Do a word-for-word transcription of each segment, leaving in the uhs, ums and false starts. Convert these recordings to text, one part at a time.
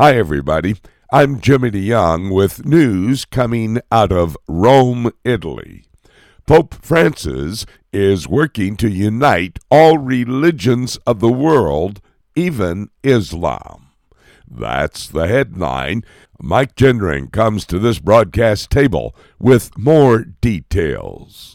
Hi, everybody. I'm Jimmy DeYoung with news coming out of Rome, Italy. Pope Francis is working to unite all religions of the world, even Islam. That's the headline. Mike Gendron comes to this broadcast table with more details.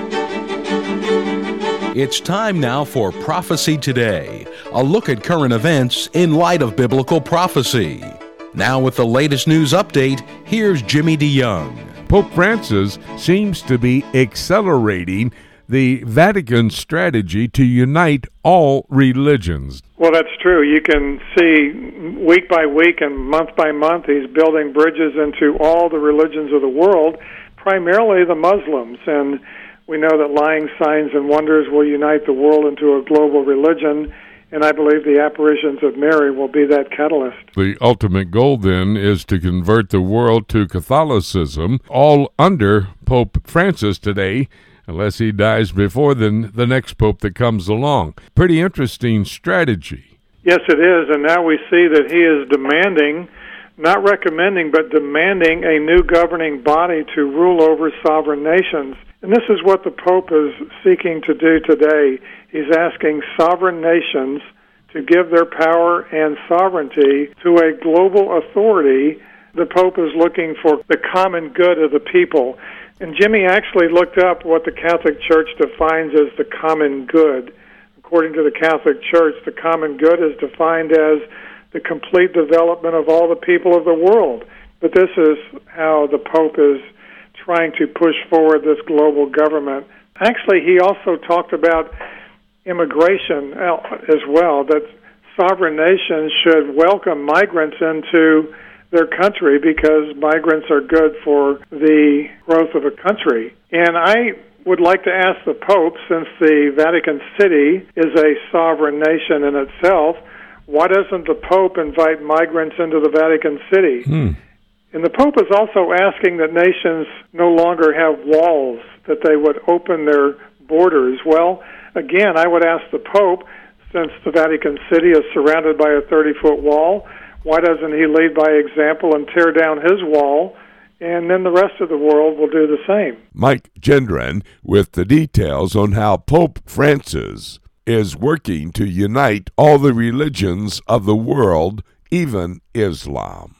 It's time now for Prophecy Today, a look at current events in light of biblical prophecy. Now with the latest news update, here's Jimmy DeYoung. Pope Francis seems to be accelerating the Vatican strategy to unite all religions. Well, that's true. You can see week by week and month by month he's building bridges into all the religions of the world, primarily the Muslims. And we know that lying signs and wonders will unite the world into a global religion, and I believe the apparitions of Mary will be that catalyst. The ultimate goal, then, is to convert the world to Catholicism, all under Pope Francis today, unless he dies before then the next pope that comes along. Pretty interesting strategy. Yes, it is, and now we see that he is demanding, not recommending, but demanding a new governing body to rule over sovereign nations. And this is what the Pope is seeking to do today. He's asking sovereign nations to give their power and sovereignty to a global authority. The Pope is looking for the common good of the people. And Jimmy actually looked up what the Catholic Church defines as the common good. According to the Catholic Church, the common good is defined as the complete development of all the people of the world. But this is how the Pope is trying to push forward this global government. Actually, he also talked about immigration as well, that sovereign nations should welcome migrants into their country because migrants are good for the growth of a country. And I would like to ask the Pope, since the Vatican City is a sovereign nation in itself, why doesn't the Pope invite migrants into the Vatican City? Hmm. And the Pope is also asking that nations no longer have walls, that they would open their borders. Well, again, I would ask the Pope, since the Vatican City is surrounded by a thirty-foot wall, why doesn't he lead by example and tear down his wall, and then the rest of the world will do the same? Mike Gendron with the details on how Pope Francis is working to unite all the religions of the world, even Islam.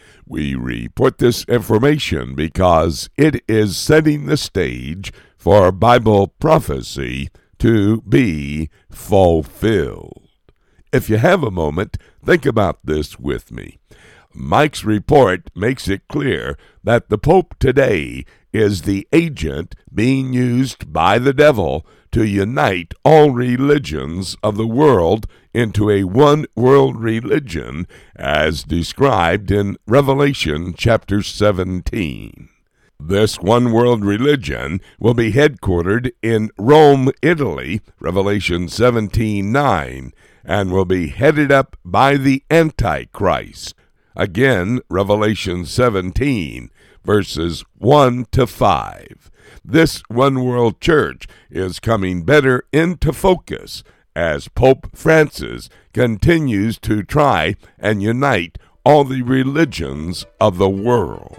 We report this information because it is setting the stage for Bible prophecy to be fulfilled. If you have a moment, think about this with me. Mike's report makes it clear that the Pope today is the agent being used by the devil to unite all religions of the world into a one-world religion as described in Revelation chapter seventeen. This one-world religion will be headquartered in Rome, Italy, Revelation seventeen nine, and will be headed up by the Antichrist. Again, Revelation seventeen, verses one to five. This one-world church is coming better into focus as Pope Francis continues to try and unite all the religions of the world.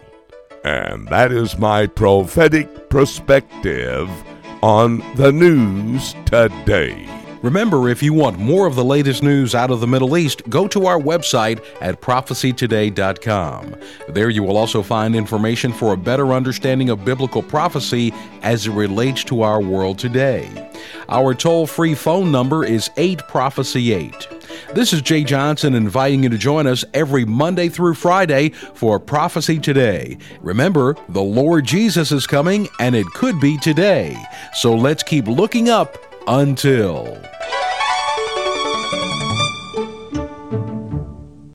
And that is my prophetic perspective on the news today. Remember, if you want more of the latest news out of the Middle East, go to our website at prophecy today dot com. There you will also find information for a better understanding of biblical prophecy as it relates to our world today. Our toll-free phone number is eight prophecy eight. This is Jay Johnson inviting you to join us every Monday through Friday for Prophecy Today. Remember, the Lord Jesus is coming, and it could be today. So let's keep looking up until...